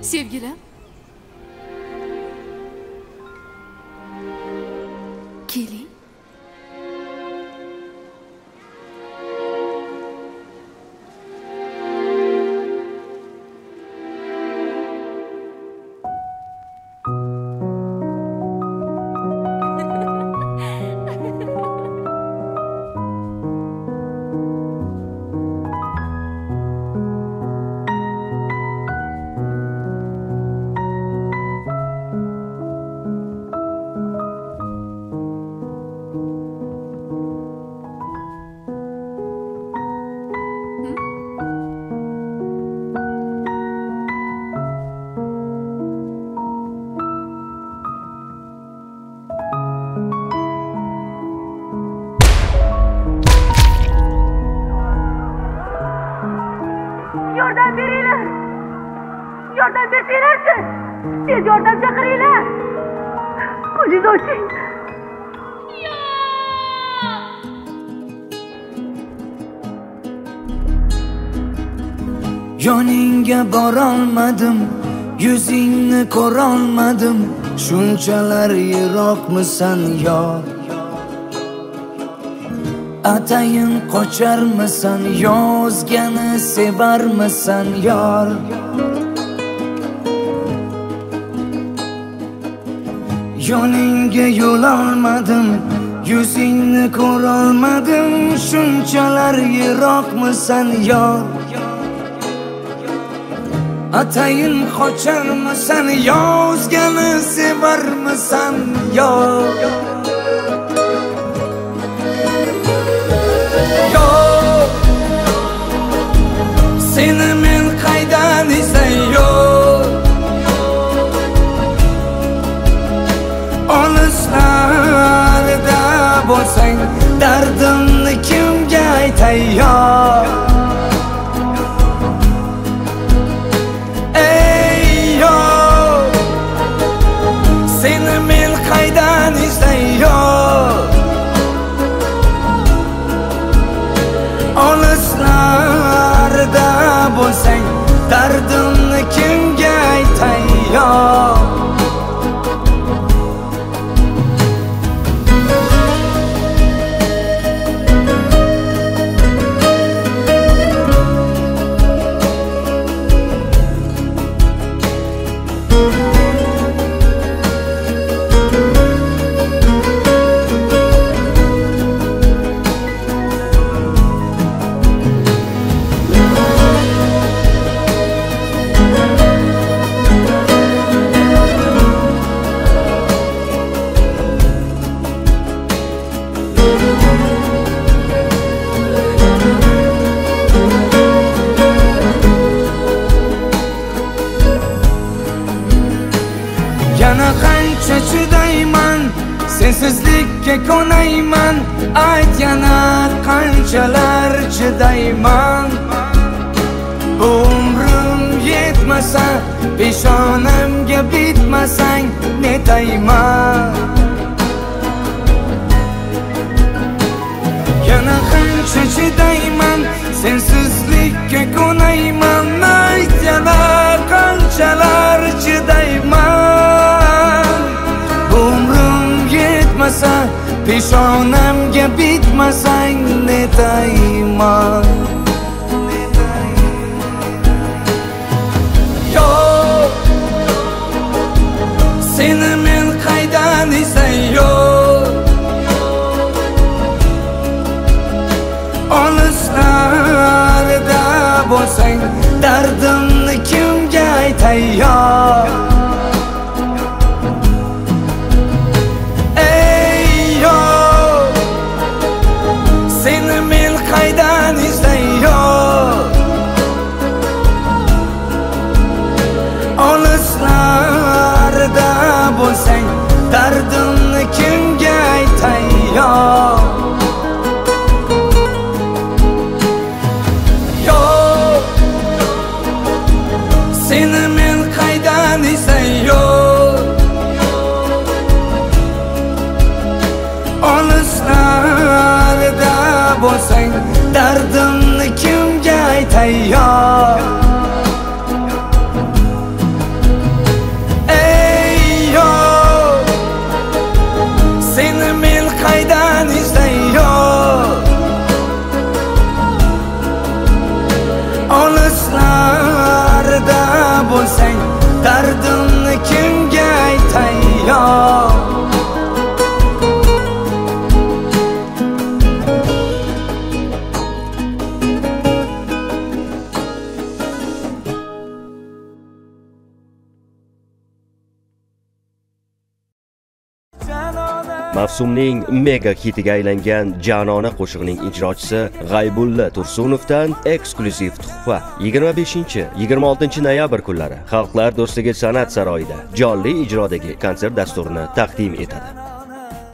Sevgilim. Keling. Yordam beringlar. Yordam bersanglarchi. Tez yordam chaqiringlar. Qo'lingizni oching. Yoningga borolmadim, yuzingni ko'rolmadim, shunchalar yiroqmisan yor. Atayin qocharmisan, yozgani sevarmisan yor. Yoningga yo'l olmadim, yuzingni ko'rolmadim, shunchalar yiroqmisan yor. Atayin qocharmisan, yozgani sevarmisan yor. Seni men qaydan izlayor? Olislarda bo'lsang, dardimni kimga aytay yor? Ey yor, seni men qaydan izlayor? Olislarda bo'lsang, dardimni kimga aytay yor? Yana qancha chidayman, sensizlikka ko'nayman, ayt yana qanchalar chidayman. Bu umrim yetmasa, peshonamga bitmasang netayman. Yana qancha chidayman, sensizlikka ko'nayman, ayt yana qanchalar chidayman. Peshonamga bitmasang netayman. Yo, seni men qaydan izlayor? Olislarda bo'lsang, dardimni kimga aytay yor? Olislarda bo'lsang, dardimni kimga aytay yor? Yo, seni men qaydan izlayor? Mavsumning mega hitiga aylangan Janona qo'shig'ining ijrochisi G'aybulla Tursunovdan eksklyuziv tuhfa. 25-26 noyabr kunlari Xalqlar do'stligi san'at saroyida jonli ijrodagi konsert dasturini taqdim etadi.